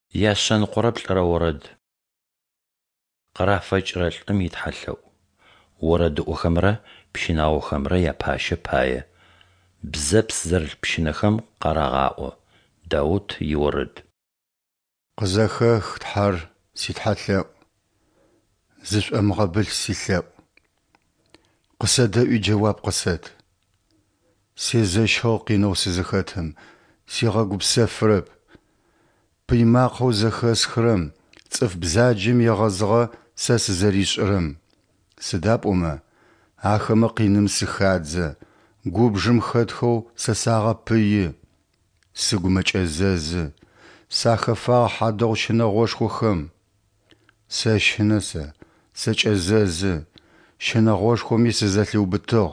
ياشن قرب لرا ورد قرا فجر الأميت حلو ورد وخمرة بشنا وخمرة يا باشا باية بزبس زر بشنخم قراغاو داود يورد قزاخخ تحر سيتحلو زش أمغبل سيلو قصد جواب قصد سيزش هوقي نو سيزختهم سيغاقب سفرب بيما قو زخس خرم تصف بزاجم يغزغ سس زريش رم سداب أما آخم قينم سخادزة قوب جم خدخو سساغا بي سقمج أزاز ساخفا حدو شنغوشخو خم ساشنسا ساش أزاز شنغوشخو ميس زاتلو بتغ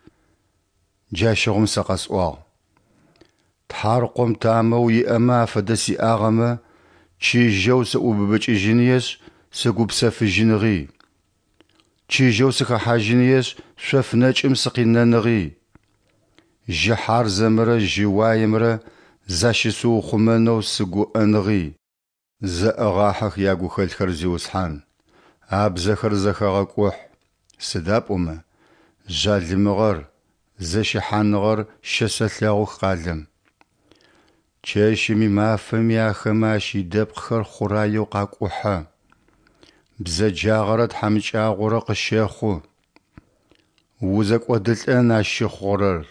جاشغم سقاسوا تحارقم تامو يأما فدسي آغما چي جو سأوببج جنيس سقوب سف جنغي چي جو سخا جنيس شف نجم سقيننغي جحار زمرة جوايمرة زاشسو خمنو سقو أنغي زأغاحخ ياقو خلخر زيوسحان أبزخر زخاغك وح سداب أما جالمغر زشحانغر شسلاغوخ قالم چشمي مافم يا خماشي دبخر خرايو قاقوحا بزجاغرت حمجاغورا قشيخو وزك ودلتان الشخورر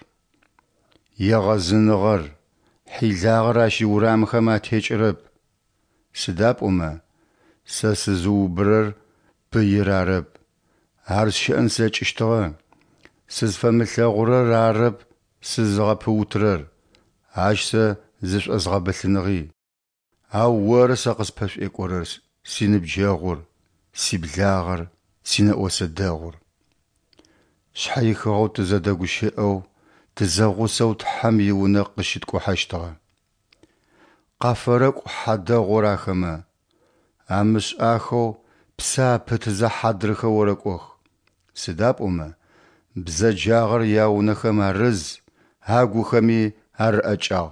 يغزنغر حيلاغراشي ورام خما تيجرب سداب أما سسزوبرر بيرارب هرش أنساج اشتغى سزفمثاغرر رارب سزغبوترر عاشسا زش أزغبثنغي أو ورس أقصبش إكورس سينبجاغر سيبلاغر سينأوسداغر شحيخغو تزدقو شئو تزاغو سوت حمي ونقشت كوحشتغا قافرق حدا غراخما أمش آخو بسا بتزا حدرخ ورقوخ سداب أما بزا جاغر ياونخما رز هاقو خمي هر أجاغ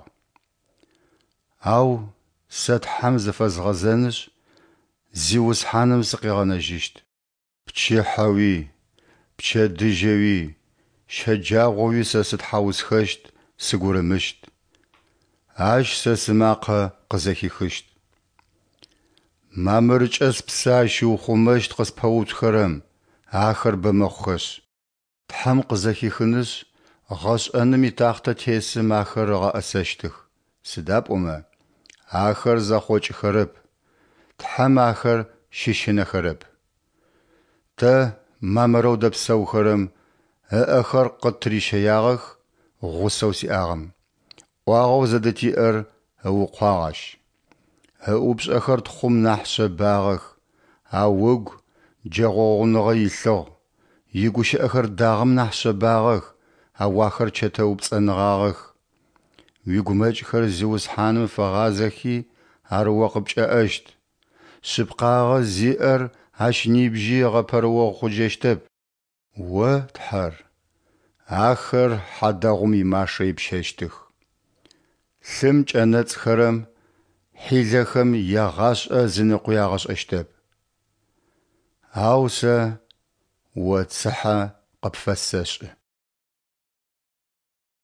أو سات حمز فزغزنش زيوس حانم سقيغنجيشت بچي حاوي بچي دجوي شجاغوي سست حاوس خشت سقورمشت عاش سسماقه قزاكي خشت مامرج أس بساشو خمشت قس باوت خرم آخر بمخش تحم قزاكي خنش غاش أنمي تاخت تيسم آخر غا أساشتخ سداب أما آخر زخوش خرب تحم آخر ششن خرب تا مامرو دبسو خرم آخر قطري شياغخ غسو سي آغم واغو زدتي هو قواغش هأوبش أخر تخم نحش باغخ هاوغ جاغوغنغ يلغ يقوش أخر داغم نحش باغخ هاواخر چتاوبس أنغاغخ ويقومج خر زيوس حانم فغازخي هارواقبش أشت شبقاغ زيئر هاشني بجي غپرواغ خجشتب وتحر آخر حداغمي ماشي بششتخ ثمج أنت خرم حيلخم يغاش أزنقو يغاش أشتب هاوسا وتسحى قبفسش